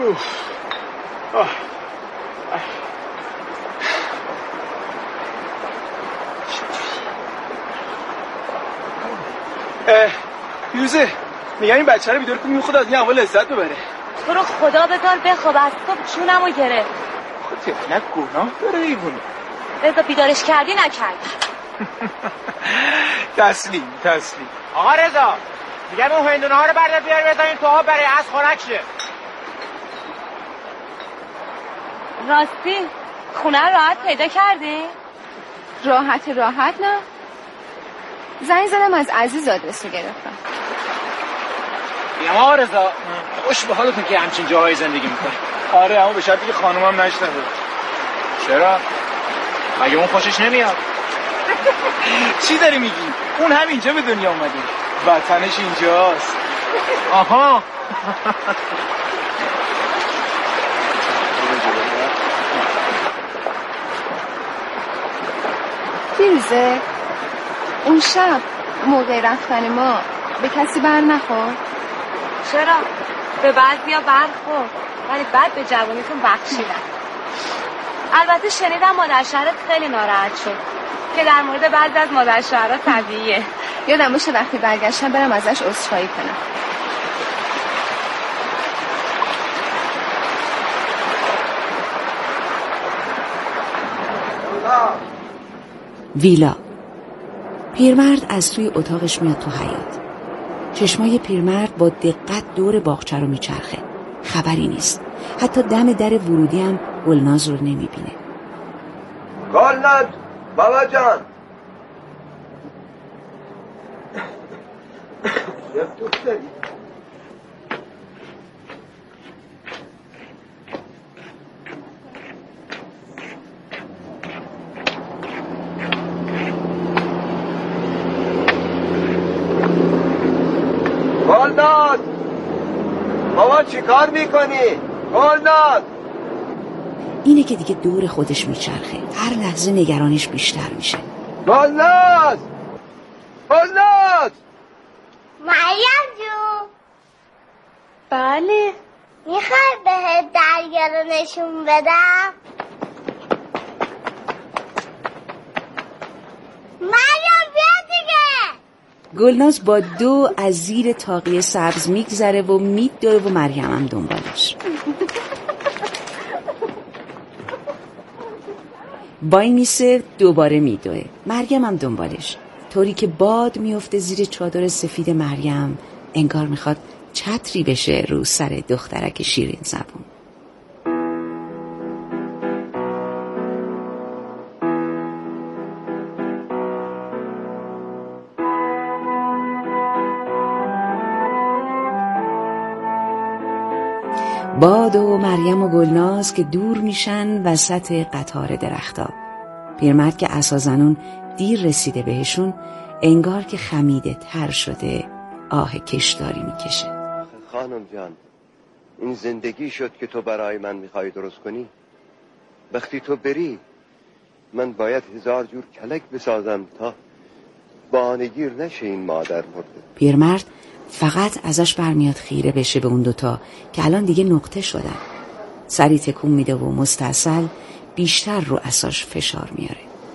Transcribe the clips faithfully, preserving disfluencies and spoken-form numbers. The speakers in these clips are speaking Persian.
یوزه میگم این بچه رو بیدار کن میخواد از این اول لذت ببره. تو رو خدا بذار بخواب، از تو چونمو گرفت. خود تفلک گناه داره ایبونه. رضا بیدارش کردی نکردی؟ تسلیم تسلیم. آقا رضا میگم اون هندونه ها رو بردار بیار بزنین تو آب برای از خنک شه. راستی خونه رو راحت پیدا کردی؟ راحت راحت نه. زنگ زدم از عزیز آدرس رو گرفتم. میگم آقا رضا خوش به حالتون که همچین جاهای زندگی میکنه. آره اما به شرطی که خانومم نشنوه. چرا؟ مگه اون خوشش نمیاد؟ چی داری میگی؟ اون هم اینجا به دنیا اومده، وطنش اینجاست. آها. فیروزه اون شب موقع رفتن ما به کسی بر نخورد؟ چرا؟ به بعضیا برخورد ولی بعد به جوانیتون بخشیدن. البته شنیدم مادر شهرت خیلی ناراحت شد که در مورد بعضی از مادر شهرها طبیعیه. یادم باشه وقتی برگشتم برم ازش عذرخواهی کنم. ویلا. پیرمرد از توی اتاقش میاد تو حیاط. چشمای پیرمرد با دقت دور باغچه رو میچرخه. خبری نیست. حتی دم در ورودی هم گلناز رو نمیبینه. گلناز بابا جان. گلناز بابا چی کار میکنی؟ گلناز. اینه که دیگه دور خودش میچرخه. هر لحظه نگرانش بیشتر میشه. گلناز گلناز. مریم جون. بله. میخوای بهت دریا رو نشون بدم؟ مریم بیا دیگه. گلناز با دو از زیر طاقی سبز میگذره و میدوه و مریم هم دنبالش. بای میسه دوباره میدوه. مریم هم دنبالش. طوری که باد میفته زیر چادر سفید مریم، انگار میخواد چتری بشه رو سر دخترک شیرین زبون. باد و مریم و گلناز که دور میشن وسط قطار درختا. پیرمرد که عصازنون دیر رسیده بهشون، انگار که خمیده تر شده آه کشداری میکشه. خانم جان این زندگی شد که تو برای من میخوای درست کنی. وقتی تو بری من باید هزار جور کلک بسازم تا بانگیر نشه این مادر مرده. پیرمرد فقط ازش برمیاد خیره بشه به اون دوتا که الان دیگه نقطه شدن. سری تکون میده و مستعسل بیشتر رو عصاش فشار میاره.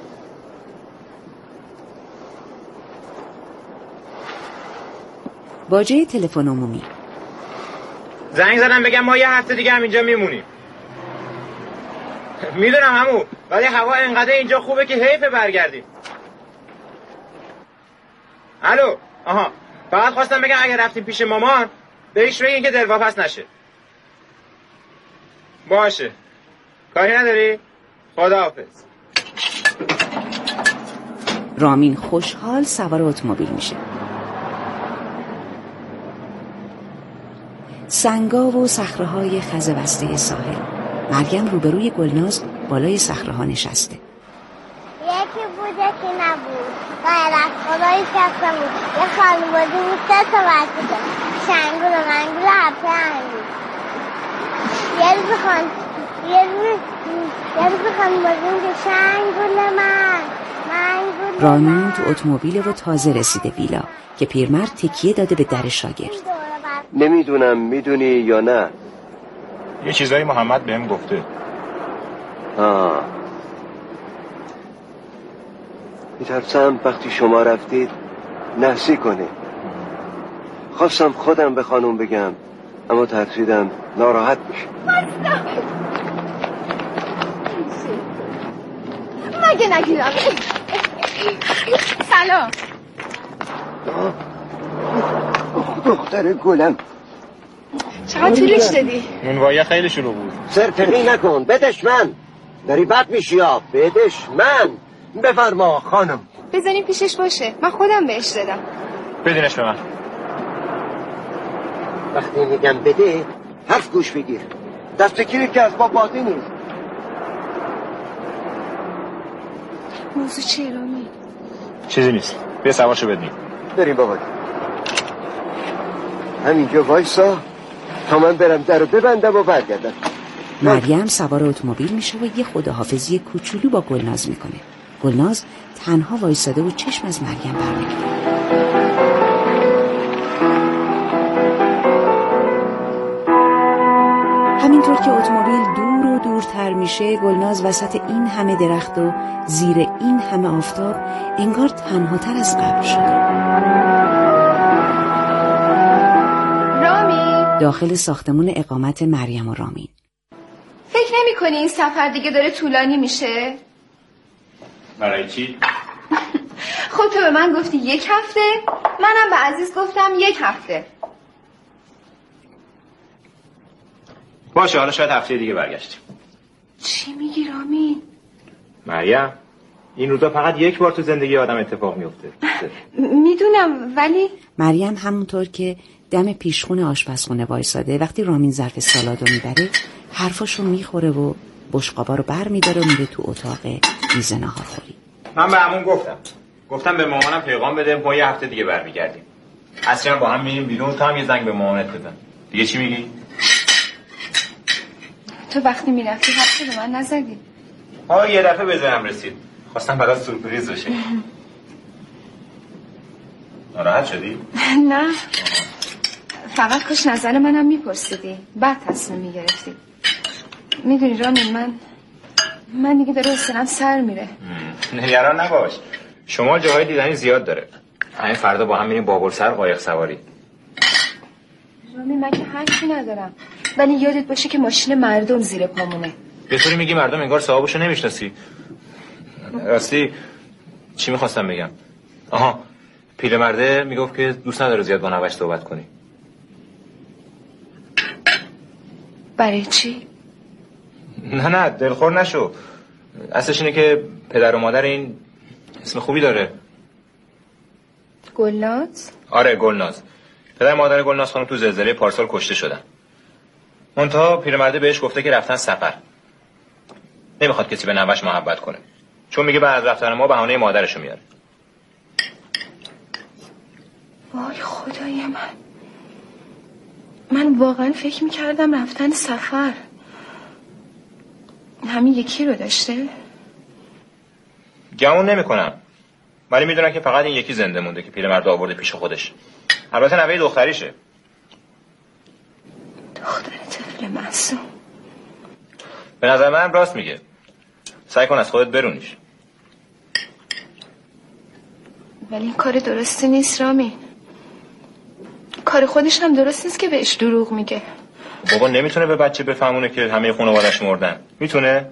باجه تلفن عمومی. زنگ زدم بگم ما یه هفته دیگه هم اینجا میمونیم. میدونم عمو ولی هوا انقدر اینجا خوبه که حیفه برگردیم. الو آها فقط خواستم بگم اگه رفتیم پیش مامان بهش بگین که دلواپس نشه. باشه کاری نداری؟ خداحافظ. رامین خوشحال سوار اتومبیل میشه. سنگا و صخره‌های خزه‌بسته ساحل. مریم روبروی گلناز بالای صخره‌ها نشسته. یکی بود یکی نبود. غیر از خدایی کسی بود. یه خانوادی بود سه تا بچه داشت. شنگول و منگول و هفته انگول. یه روز خان یه روز یه روز خانوادی بود که شنگول من منگول رامین تو اتومبیل و تازه رسیده ویلا که پیرمرد تکیه داده به در شاگرد. نمیدونم میدونی یا نه یه چیزایی محمد بهم گفته. آه میترسم وقتی شما رفتید نحسی کنه. خواستم خودم به خانم بگم اما ترسیدم ناراحت بشه. مگه نگیرم. سلام. دختر گلم چقدر طولش دادی؟ نونوایی خیلی شروع بود. سرتقی نکن بدش من داری بد میشی ها. بدش من. بفرما خانم. بزنیم پیشش باشه، من خودم بهش دادم. بدینش به من. وقتی میگم بده حرف گوش بگیر. دست کلیت که از ما باطی نیست. موضوع چیه رامی؟ چیزی نیست. بیا سوارشو بدیم. بریم بابا. همینجا وایسا تا من برم درو ببندم و برگردم. مریم سوار اتومبیل میشه و یه خداحافظی کوچولو با گلناز میکنه. گلناز تنها وایساده و چشم از مریم برمی‌داره. همینطور که اتومبیل دور و دورتر میشه، گلناز وسط این همه درخت و زیر این همه آفتاب انگار تنهاتر از قبل شده. رامی داخل ساختمون اقامت مریم و رامین. فکر نمی کنی این سفر دیگه داره طولانی میشه؟ برای چی؟ خب تو به من گفتی یک هفته، منم به عزیز گفتم یک هفته. باشه حالا شاید هفته دیگه برگشتیم. چی میگی رامین؟ مریم این روزا فقط یک بار تو زندگی آدم اتفاق میفته. میدونم ولی مریم همونطور که دم پیشخون آشپزخونه وایساده وقتی رامین ظرف سالادو میبره حرفاشو میخوره و بشقابا رو بر میداره و میره تو اتاق میز ناهارخوری. من به همون گفتم گفتم به مامانم پیغام بده ما یه هفته دیگه برمیگردیم. اصلا با هم میریم بیرون تا هم یه زنگ به مامانت بزن. دیگه چی میگی؟ تو وقتی میرفتی حرفی به من نزدی. آه یه دفعه بزنم رسید. خواستم برات سورپرایز بشه. ناراحت شدی؟ نه فقط کاش نظر منم میپرسیدی بعد تصمیم میگرفتی. میدونی رامین من من دیگه داره حسنم سر میره. نگران نباش شما جاهای دیدنی زیاد داره. همین فردا با هم میریم بابلسر قایق سواری. رامین من که حرفی ندارم ولی یادت باشه که ماشین مردم زیر پامونه. به طوری میگی مردم انگار صاحبشو نمیشناسی. راستی چی میخواستم بگم؟ آها پیرمرده میگفت که دوست نداره زیاد با نوش صحبت کنی. برای چی؟ نه نه دلخور نشو. اصلش اینه که پدر و مادر این اسم خوبی داره. گلناز؟ آره گلناز. پدر و مادر گلناز خانم تو زلزله پارسال کشته شدن. منتها پیرمرده بهش گفته که رفتن سفر. نمیخواد کسی به نوش محبت کنه. چون میگه بعد از رفتن ما بهانه مادرشو میاره. وای خدای من من واقعا فکر میکردم رفتن سفر همین یکی رو داشته. گمون نمی کنم ولی میدونم که فقط این یکی زنده مونده که پیرمرد آورده پیش خودش. البته نوه دختریشه. دختر طفل معصوم. به نظر من راست میگه. سعی کن از خودت برونیش. ولی این کار درستی نیست رامی. کار خودش هم درست نیست که بهش دروغ میگه. بابا نمیتونه به بچه بفهمونه که همه خانواده‌اش مردن. میتونه؟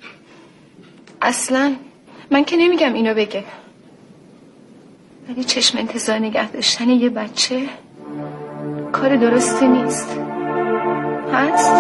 اصلا من که نمیگم اینو بگه ولی چشم انتظار نگه داشتن یه بچه کار درستی نیست. هست؟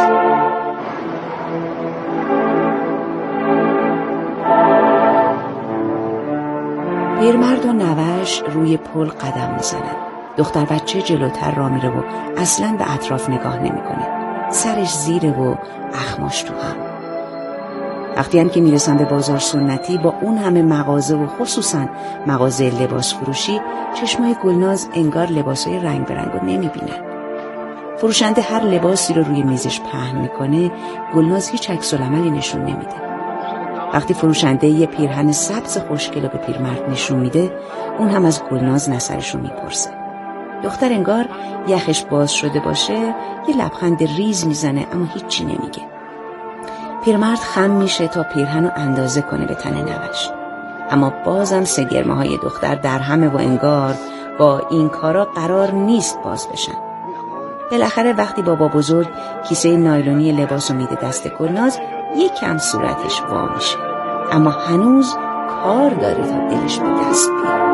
پیرمرد و نوش روی پل قدم میزنن. دختر بچه جلوتر را میره و اصلا به اطراف نگاه نمیکنه. سرش زیره و اخماش تو هم. وقتی هم که میرسن به بازار سنتی با اون همه مغازه و خصوصا مغازه لباس فروشی چشمای گلناز انگار لباسای رنگ برنگ رو نمیبینن. فروشنده هر لباسی رو روی میزش پهن میکنه گلناز هیچ عکس العملی نشون نمیده. وقتی فروشنده یه پیرهن سبز خوشگل به پیرمرد نشون میده اون هم از گلناز نظرشو میپرسه. دختر انگار یخش باز شده باشه یه لبخند ریز میزنه اما هیچی نمیگه. پیرمرد خم میشه تا پیرهنو اندازه کنه به تن نوش، اما بازم سگرمه های دختر در همه و انگار با این کارا قرار نیست باز بشن. بالاخره وقتی بابا بزرگ کیسه نایلونی لباسو میده دست گلناز یکم صورتش وا میشه، اما هنوز کار داره تا دلش به دست بیاد.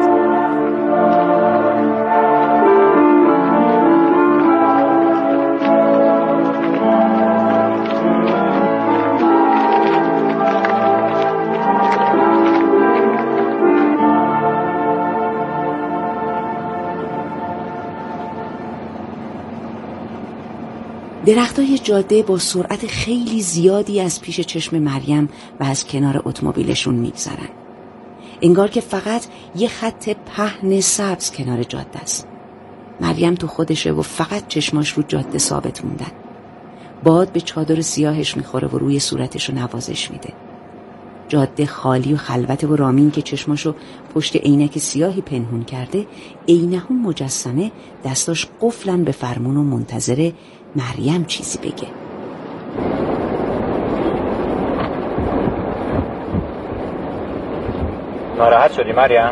درختای جاده با سرعت خیلی زیادی از پیش چشم مریم و از کنار اتومبیلشون میگذرن. انگار که فقط یه خط پهن سبز کنار جاده است. مریم تو خودشه و فقط چشماش رو جاده ثابت موندن. باد به چادر سیاهش میخوره و روی صورتشو نوازش میده. جاده خالی و خلوت و رامین که چشماشو پشت عینک سیاهی پنهون کرده، عینه‌اون مجسمه دستاش قفلن به فرمون و منتظره مریم چیزی بگه. ناراحت شدی مریم؟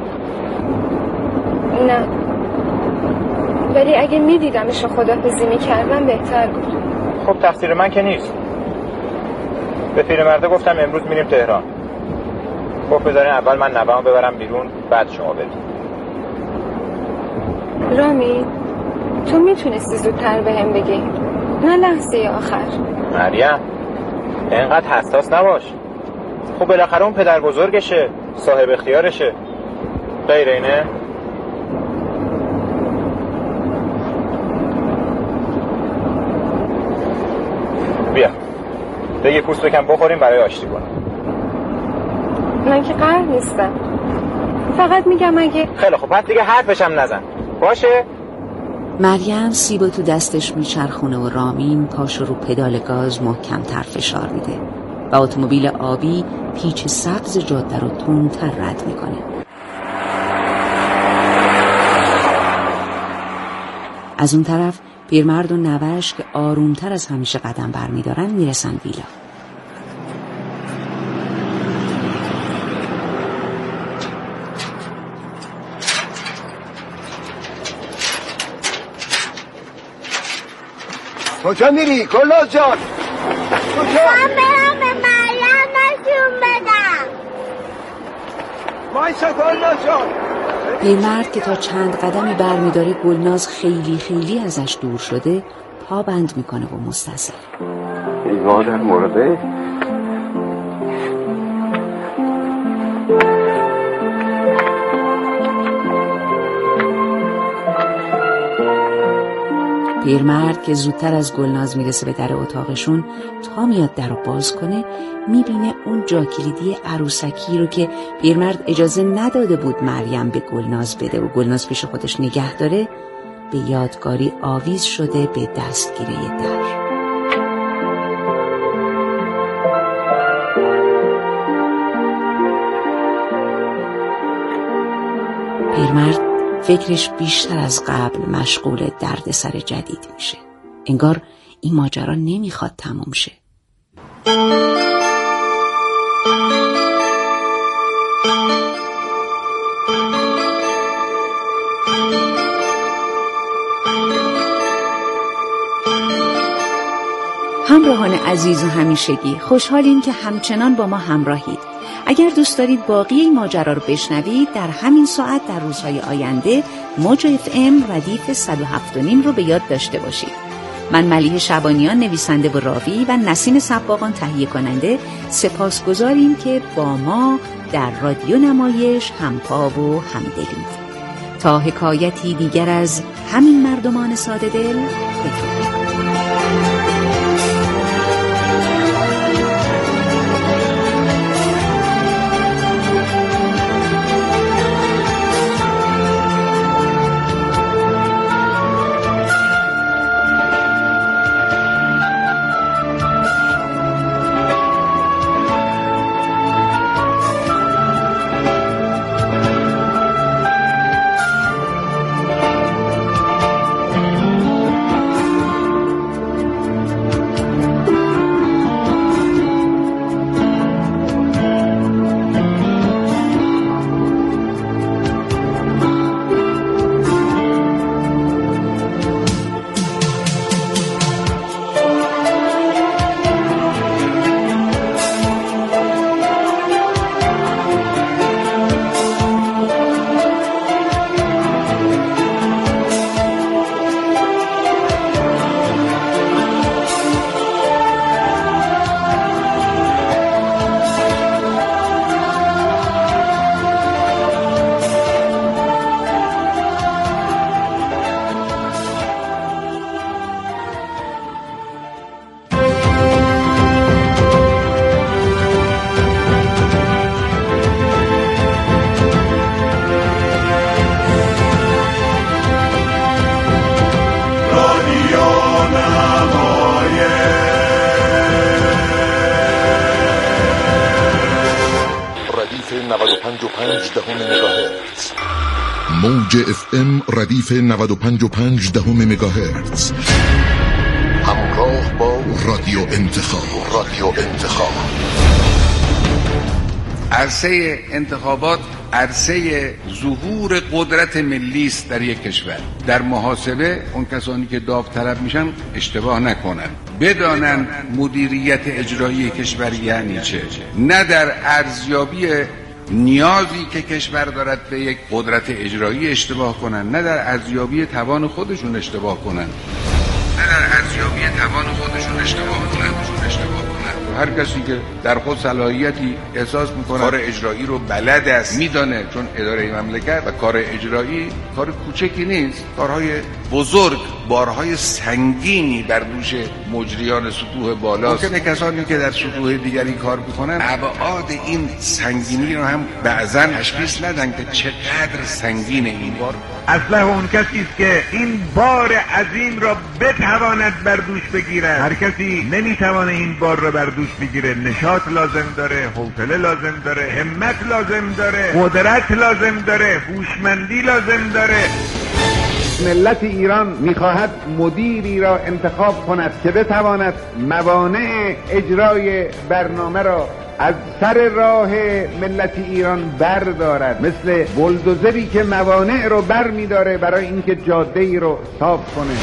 نه، ولی اگه میدیدمش و خداحافظی میکردم بهتر بود. خب تقصیر من که نیست. به پیرمرده گفتم امروز میریم تهران. خب بذارین اول من نوه‌مو ببرم بیرون بعد شما برید. رامی تو میتونستی زودتر بهم بگی، نه لحظه آخر. مریم اینقدر حساس نباش. خب بالاخره اون پدر بزرگشه، صاحب اختیارشه، غیر اینه؟ بیا دیگه پوست بکن بخوریم برای آشتی کنم. من که قهر نیستم، فقط میگم اگه. خیلی خب پس دیگه حرفشم نزن باشه؟ مریم سیبو تو دستش میچرخونه و رامین پاشو رو پدال گاز محکم‌تر فشار میده و اتومبیل آبی پیچ سبز جاده رو تندتر رد میکنه. از اون طرف پیرمرد و نوش که آرومتر از همیشه قدم برمیدارن میرسن ویلا. کجا میری گلناز جان؟ کجا؟ من برم به مریم نشون بدم. وایسا گلناز جان. پیرمرد که تا چند قدمی برمیداره گلناز خیلی خیلی ازش دور شده پا بند میکنه و مستعصی. ای مادر مرده. پیرمرد که زودتر از گلناز میرسه به در اتاقشون، تا میاد در رو باز کنه میبینه اون جاکلیدی عروسکی رو که پیرمرد اجازه نداده بود مریم به گلناز بده و گلناز پیش خودش نگه داره به یادگاری آویز شده به دستگیره در. پیرمرد فکرش بیشتر از قبل مشغول درد سر جدید میشه. انگار این ماجرا نمیخواد تموم شه. همراهان عزیز و همیشگی، خوشحالیم که همچنان با ما همراهید. اگر دوست دارید باقی این ماجرا رو بشنوید، در همین ساعت در روزهای آینده موج اف ام ردیف صد و هفت و نیم رو به یاد داشته باشید. من ملیحه شعبانیان نویسنده و راوی و نسیم سباقان تهیه کننده سپاسگزاریم که با ما در رادیو نمایش همپا و همدلید. تا حکایتی دیگر از همین مردمان ساده دل بدرود. پنج و پنج دهم مگاهرتز. موج اف ام ردیف نود و پنج و پنج دهم مگاهرتز. همراه با رادیو انتخاب. رادیو انتخاب. عرصه انتخابات عرصه ظهور قدرت ملی است در یک کشور. در محاسبه اون کسانی که داوطلب میشن اشتباه نکنن، بدانن مدیریت اجرایی کشور یعنی چه، نه در ارزیابی نیازی که کشور دارد به یک قدرت اجرایی اشتباه کنن، نه در ارزیابی توان خودشون اشتباه کنن، نه در ارزیابی توان خودشون اشتباه کنن. هر کسی که در خود صلاحیتی احساس میکنه کار اجرایی رو بلد است، میدانه، چون اداره مملکت و کار اجرایی کار کوچکی نیست، کارهای بزرگ، بارهای سنگینی بر دوش مجریان سطوح بالاست. ممکنه کسانی که در سطوح دیگری کار میکنن ابعاد این سنگینی رو هم بعضا تشخیص ندن که چقدر سنگین این بار. اصلا اون کسی است که این بار عظیم را بتواند بر دوش بگیرد. هر کسی نمیتوانه این بار را بر دوش بگیره. نشاط لازم داره، حوصله لازم داره، همت لازم داره، قدرت لازم داره، هوشمندی لازم داره. ملت ایران میخواهد مدیری را انتخاب کند که بتواند موانع اجرای برنامه را از سر راه ملت ایران بردارد، مثل بلدوزری که موانع رو بر میداره برای اینکه جاده ای رو صاف کنه.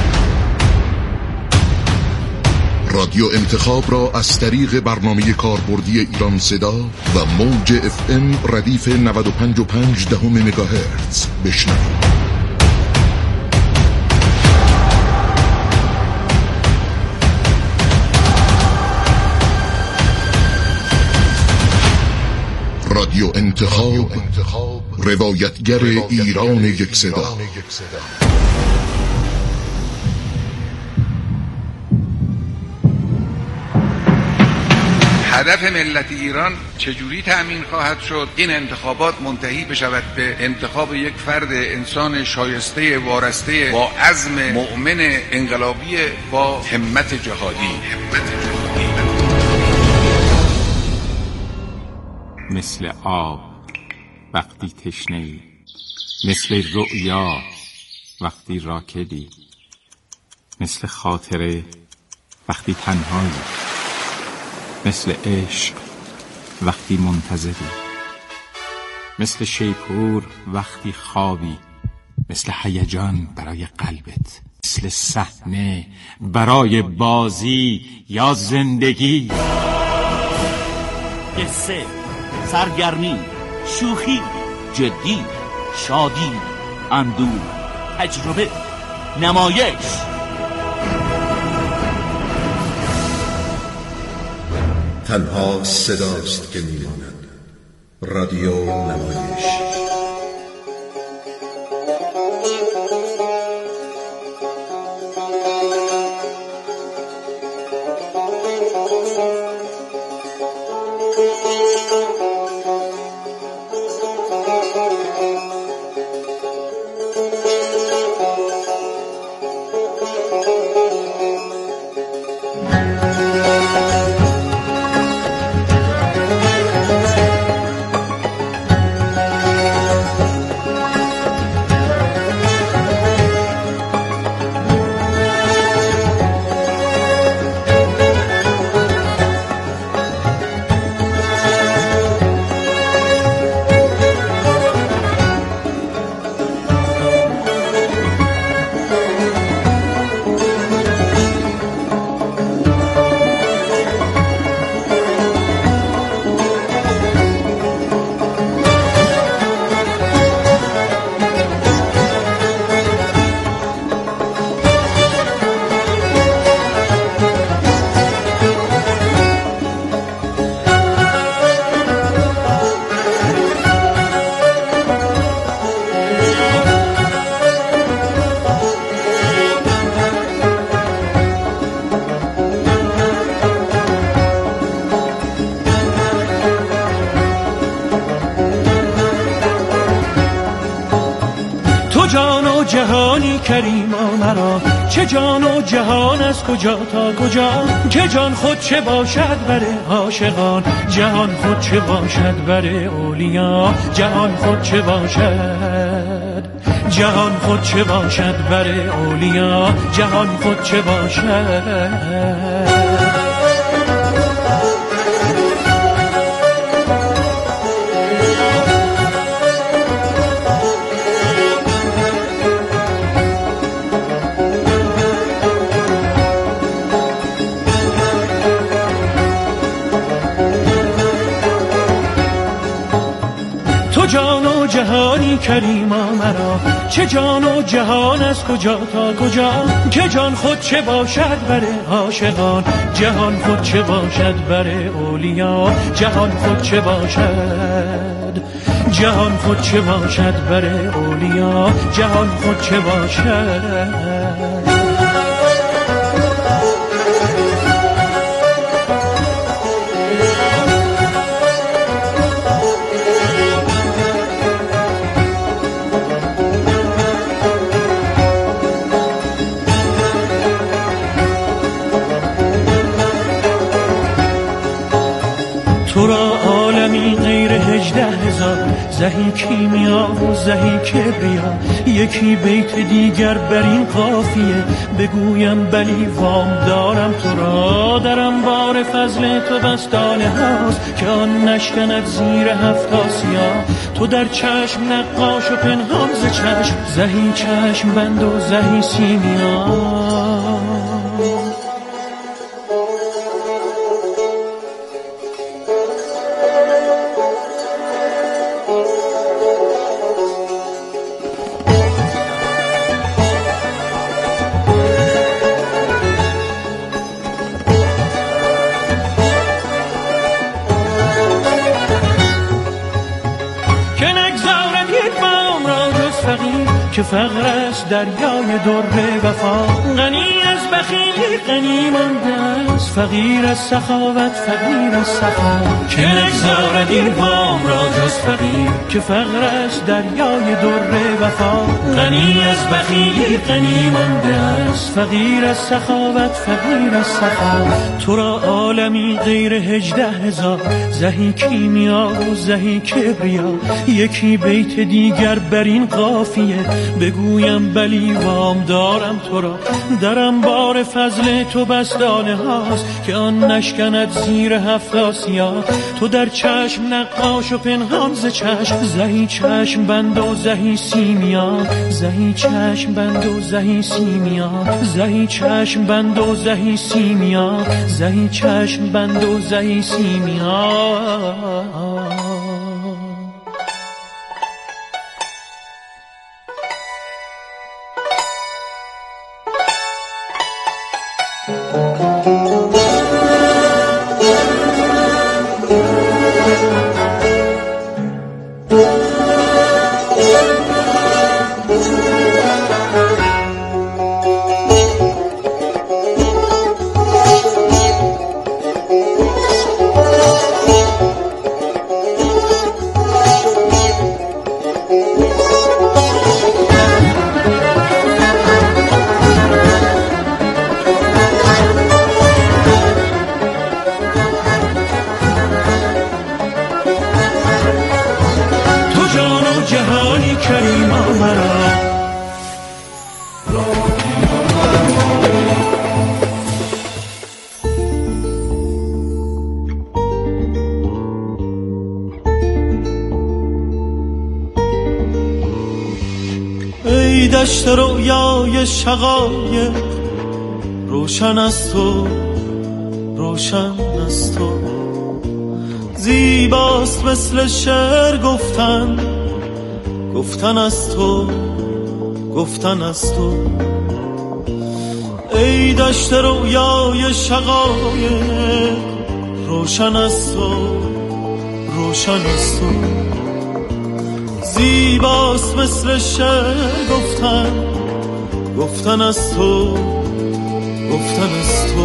رادیو انتخاب را از طریق برنامه کاربردی ایران صدا و موج اف ام ردیف نود و پنج و پنج دهم مگاهرتز بشنوید. رادیو انتخاب، روایتگر ایران یک صدا. هدف ملت ایران چجوری تأمین خواهد شد؟ این انتخابات منتهی بشود به انتخاب یک فرد انسان شایسته، وارسته، با عزم مؤمن انقلابی، با همت جهادی. همت جهادی. مثل آب وقتی تشنه‌ای، مثل رؤیا وقتی راکدی، مثل خاطره وقتی تنهایی، مثل عشق وقتی منتظری، مثل شیپور وقتی خوابی، مثل هیجان برای قلبت، مثل صحنه برای بازی یا زندگی. قصه، سرگرمی، شوخی، جدی، شادی، اندوه، تجربه، نمایش. تنها صداست که میماند. رادیو نمایش. کریما مرا، چه جان و جهان از کجا تا کجا، که جان خود چه باشد بر عاشقان، جهان خود چه باشد بر اولیا، جهان خود چه باشد، جهان خود چه باشد بر اولیا، جهان خود چه باشد. جان و جهانی کریما مرا، چه جان و جهان از کجا تا کجا، که جان خود چه باشد بر عاشقان، جهان خود چه باشد بر اولیا، جهان خود چه باشد، جهان خود چه باشد بر اولیا، جهان خود چه باشد. تو را عالمی غیر هجده هزار، زهی کیمیا و زهی کبریا، یکی بیت دیگر بر این قافیه، بگویم بلی وام دارم تو را، در انبار فضل تو بستانه هاست، که آن نشکند زیر هفت آسیا، تو در چشم نقاش و پنهان ز چشم، زهی چشم بند و زهی سیمیا. که فقر است دریای در وفا، غنی از بخیلی غنی مانده است، فقیر از سخاوت فقیر از سخا، که نگذارد این وام را جز فقیر، که فقر است دریای در وفا، غنی از بخیلی غنی مانده است، فقیر از سخاوت فقیر از سخا. تو را عالمی غیر هجده هزار، زهی کیمیا و زهی کبریا، یکی بیت دیگر بر این قافیه، بگویم بلی وام دارم تو را، در انبار فضل تو بستانه هاست، که آن نشکند زیر هفت آسیا، تو در چشم نقاش و پنهان ز چشم، زهی چشم بند و زهی سیمیا، زهی چشم بند و زهی سیمیا، زهی چشم بند و زهی سیمیا، زهی چشم بند و زهی سیمیا. ای دشت رویای شقایق، روشن از تو روشن از تو، زیباست مثل شعر گفتن گفتن از تو گفتن از تو. ای دشت رویای شقایق، روشن از تو روشن از تو، زیباست مثل شعر گفتن گفتن از تو گفتن از تو.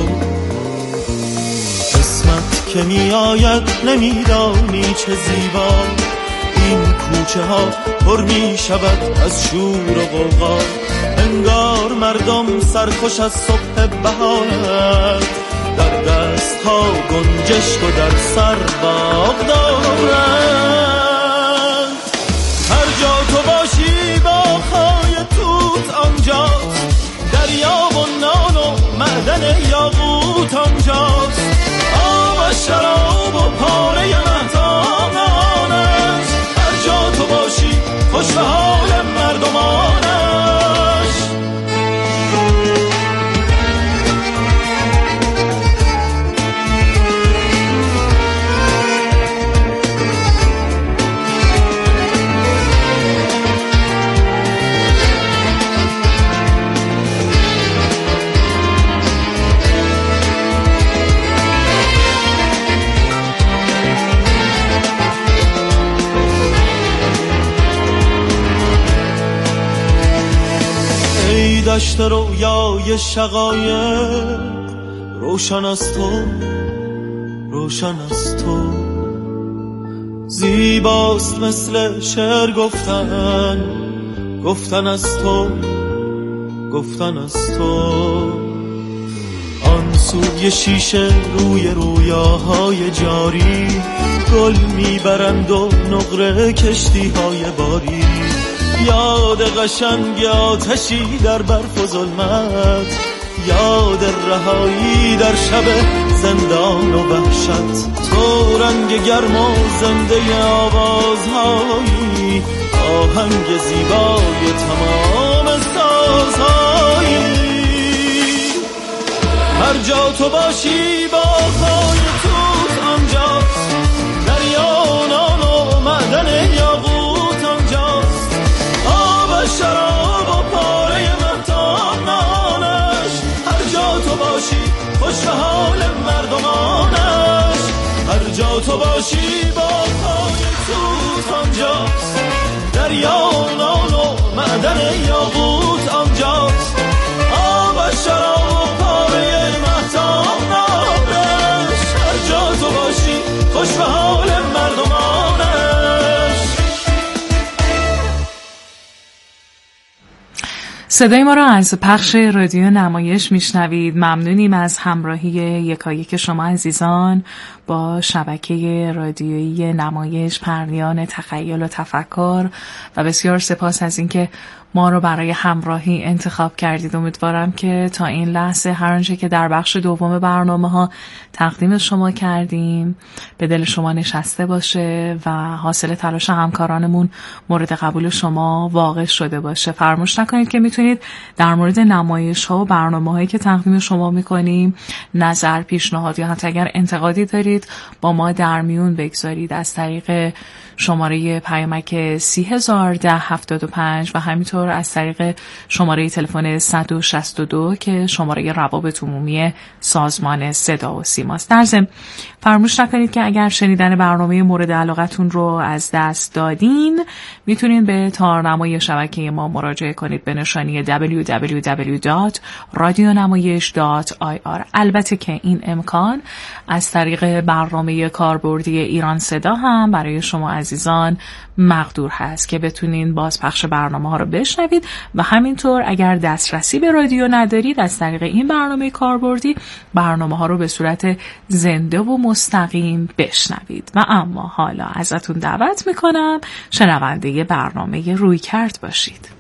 قسمت که می آید نمیدانی چه زیبا، این کوچه ها پر می شود از شور و غوغا، انگار مردم سرخوش از صبح بهارند، در دست ها گنجشک و در سر باغ دارند. هر جا تو باشی باغ‌های توت آنجاست، دریا و نان و معدن یاقوت آنجاست، آب و شراب و پاره مهتاب آنست. هر جا تو باشی خوش به حال مردمانش. دشت رویای شقایق روشن از تو، روشن از تو، زیباست مثل شعر گفتن، گفتن از تو، گفتن از تو. آن سوی شیشه روی رویاهای جاری گل میبرند و نقره کشتی های باری. یاد قشنگ آتشی در برف و ظلمت، یاد رهایی در شب زندان و وحشت. تو رنگ گرم و زنده آوازهایی، آهنگ زیبای تمام سازهایی. هر جا تو باشی باغ‌های توت آنجاست، دریا و نان و معدن یاقوت آنجاست، شراب و پاره مهتاب نانش. هر جا تو باشی خوش به حال مردمانش. هر جا تو باشی باغ‌های توت آنجاست، دریا و نان و معدن یاقوت آنجاست، آب و شراب و پاره مهتاب نانش. هر جا تو باشی خوش به حال مردمانش. صدای ما را از پخش رادیو نمایش میشنوید. ممنونیم از همراهی یکایک شما عزیزان با شبکه رادیویی نمایش پرنیان تخیل و تفکر و بسیار سپاس از اینکه ما رو برای همراهی انتخاب کردید. امیدوارم که تا این لحظه هر آنچه که در بخش دوم برنامه ها تقدیم شما کردیم به دل شما نشسته باشه و حاصل تلاش همکارانمون مورد قبول شما واقع شده باشه. فراموش نکنید که میتونید در مورد نمایش ها و برنامه هایی که تقدیم شما میکنیم نظر، پیشنهاد یا حتی اگر انتقادی دارید با ما در میون بگذارید از طریق شماره پیامک سی هزار ده هفتاد و پنج و همینطور از طریق شماره تلفن صد و شصت و دو که شماره روابط عمومی سازمان صدا و سیماست. در ضمن فراموش نکنید که اگر شنیدن برنامه مورد علاقتون رو از دست دادین میتونید به تارنمای شبکه ما مراجعه کنید به نشانی دبلیو دبلیو دبلیو دات رادیونمایش دات آی آر. البته که این امکان از طریق برنامه کاربردی ایران صدا هم برای شما عزیزان مقدور هست که بتونین بازپخش برنامه ها رو بشنوید و همینطور اگر دسترسی به رادیو ندارید از طریق این برنامه کاربردی برنامه ها رو به صورت زنده و مستقیم بشنوید. و اما حالا ازتون دعوت میکنم شنونده برنامه رویکرد باشید.